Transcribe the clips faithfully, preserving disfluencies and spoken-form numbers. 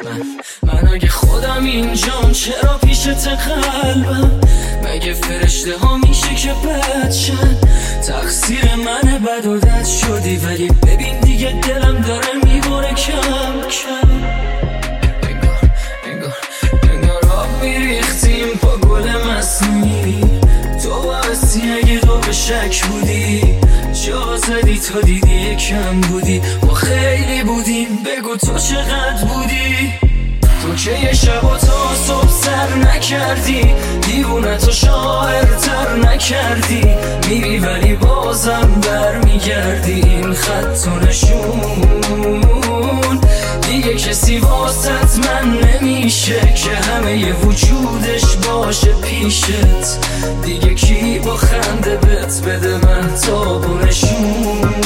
من من اگه خودم اینجام چرا پیشت قلبم؟ مگه فرشته ها میشه که بد شن؟ تقصیر منه بد و دد شدی، ولی ببین دیگه دلم داره میباره کم کم. انگار انگار انگار آب میریختیم با گل مصنوعی. تو باعثی اگه تو به شک بودی، جا زدی تا دیدی یکم بودی. ما خیلی بودیم، بگو تو چقدر بودی؟ تو که یه شب و تا صبح سر نکردی، دیوونه تو شاعرتر نکردی. میری ولی بازم بر میگردی، این خط و نشون دیگه کسی واسط من نمیشه که همه ی وجودش باشه پیشت. دیگه کی با خنده بت بده من تاب و نشون؟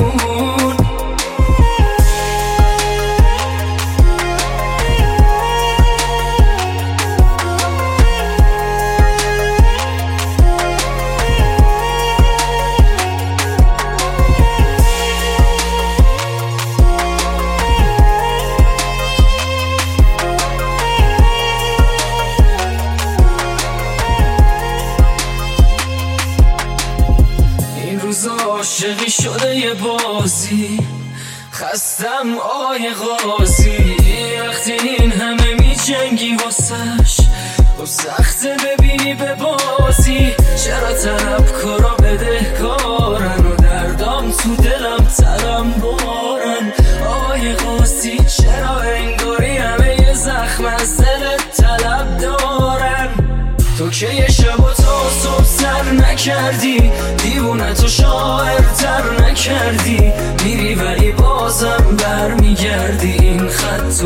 عاشقی شده یه بازی، خستم آقای قاضی. وقتی این همه می جنگی واسش، خب سخته ببینی به بازی. چرا طلب کارا بده کارن و دردام تو دلم ترم بارن؟ آقای قاضی چرا انگاری همه یه زخم از دلت طلب دارن؟ تو که یه شب و تا صبح سر نکردی، دیوونه تو شاعرتر نکردی. میری ولی بازم بر میگردی، این خط و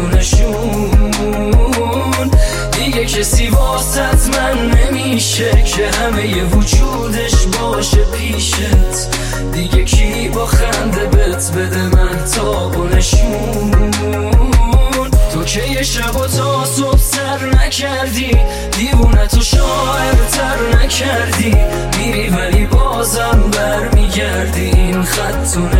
نشون دیگه کسی واسط من نمیشه که همه ی وجودش باشه پیشت. دیگه کی با خنده بت بده من تاب و نشون؟ تو که یه شب و تا صبح سر نکردی، دیوونه تو شاعرتر نکردی. میری ولی بازم بر میگردی، این خط و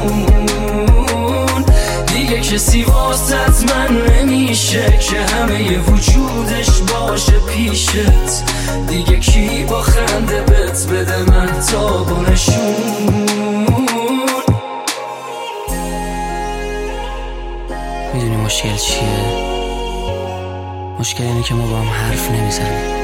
نشون دیگه کسی واسط من نمیشه که همه ی وجودش باشه پیشت. دیگه کی با خنده بت بده من تاب و نشون؟ میدونی مشکل چیه؟ مشکل اینه که ما با هم حرف نمیزنیم.